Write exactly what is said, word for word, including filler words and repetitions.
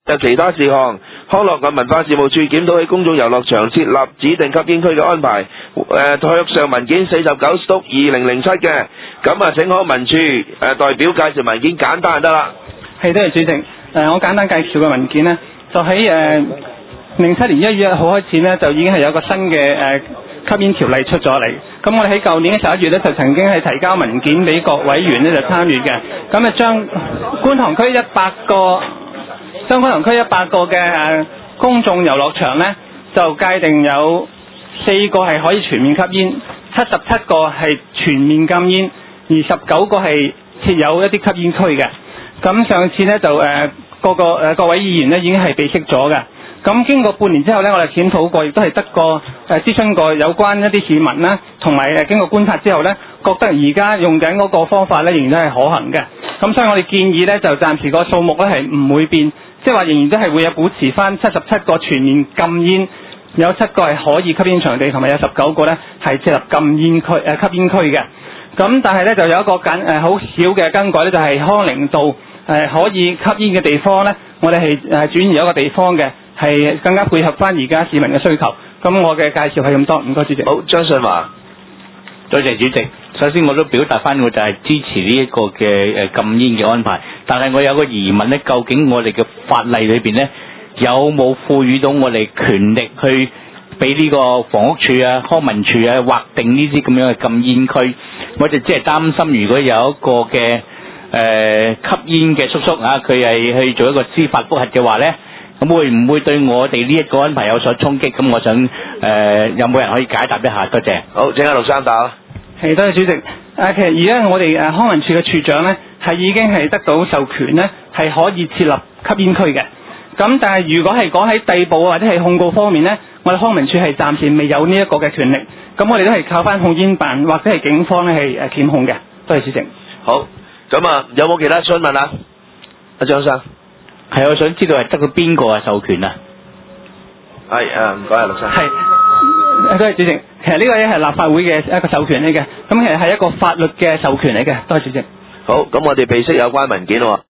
有其他事項，康樂及文化事務處檢討喺公眾遊樂場設立指定吸煙區嘅安排。誒，台上文件四十九督二零零七嘅，咁啊請康文署誒代表介紹文件，簡單就得啦。 係，多謝主席。誒、呃，我簡單介紹嘅文件呢，就喺誒零七年一月一號開始呢，就已經係有個新嘅誒、呃、吸煙條例出咗嚟。咁我哋喺舊年嘅十一月呢，就曾經係提交文件俾各委員呢，就參與嘅。咁啊將觀塘區一百個將觀塘區一百個嘅誒、呃、公眾遊樂場呢，就界定有四個係可以全面吸煙，七十七個係全面禁煙，二十九個係設有一啲吸煙區嘅。咁上次呢，就誒、呃、各個誒、呃、各位議員呢已經係被釋咗嘅。咁經過半年之後呢，我哋檢討過，亦都係得過誒諮詢過有關一啲市民啦，同埋誒經過觀察之後呢，覺得而家用緊嗰個方法呢，仍然都係可行嘅。咁所以我哋建議呢，就暫時個數目呢係唔會變，即係話仍然都係會有保持翻七十七個全面禁煙，有七個係可以吸煙場地，同埋有十九個呢係設立禁煙區誒、呃、吸煙區嘅。咁但係呢，就有一個簡誒好少嘅更改呢，就係康寧道誒、呃、可以吸煙嘅地方呢，我哋係誒轉移一個地方嘅。係更加配合翻而家市民嘅需求。咁我嘅介紹係咁多，唔該主席。 好，張信華， 多謝主席。首先我都表達翻我就係支持呢一個嘅誒禁煙嘅安排，但係我有個疑問呢，究竟我哋嘅法例裏邊呢，有冇賦予到我哋權力去俾呢個房屋署啊、康文署啊劃定呢啲咁樣嘅禁煙區？我就只係擔心，如果有一個嘅誒、呃、吸煙嘅叔叔啊，佢係去做一個司法覆核嘅話呢，咁會唔會對我哋呢一個安排有所衝擊？咁我想誒、呃、有冇人可以解答一下？多謝。 好，請阿陸生答。 係，多謝主席。誒、呃，其實而家我哋誒康文署嘅處長咧，係已經係得到授權咧，係可以設立吸煙區嘅。咁但係如果係講喺逮捕或者係控告方面咧，我哋康文署係暫時未有呢一個嘅權力。咁我哋都係靠翻控煙辦或者係警方咧係誒檢控嘅。多謝主席。 好，咁啊有冇其他詢問啊？阿張生。 係，我想知道係得到邊個嘅授權啊？ 係誒，唔該啊，陸生。 係，多謝主席。其實呢個咧係立法會嘅一個授權嚟嘅，咁其實係一個法律嘅授權嚟嘅。多謝主席。 好，咁我哋備悉有關文件喎。